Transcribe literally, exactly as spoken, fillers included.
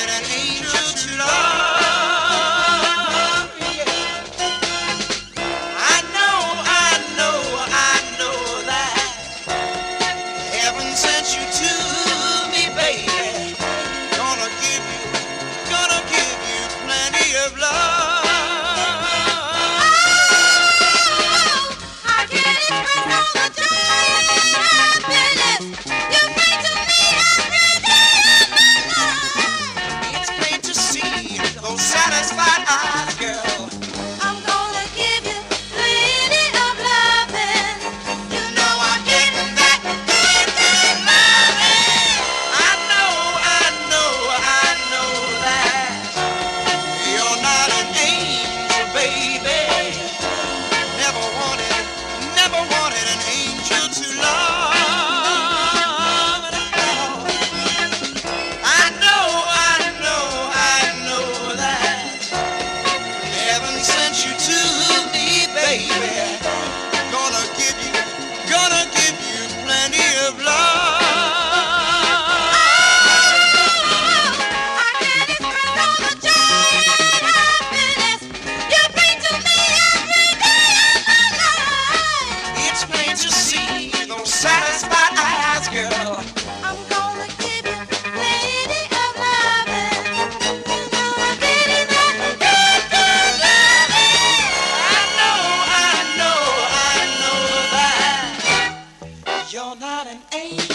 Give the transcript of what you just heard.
an angel to love. Yeah. I know, I know, I know that heaven sent you to me, baby. Gonna give you, gonna give you plenty of love. Satisfied eyes, girl. I'm gonna give you plenty of loving. You know I'm getting that good, good loving. I know, I know, I know that you're not an angel, baby. Never wanted, never wanted an angel to love. I know, I know, I know that heaven sent you to me, baby. Gonna give you, gonna give you plenty of love. I can't express all the joy and happiness you bring to me every day of my life. It's plain to see those satisfied eyes, girl. I'm gonna give you plenty of loving. You know I'm getting that good, good loving. I know, I know, I know that you're not an angel.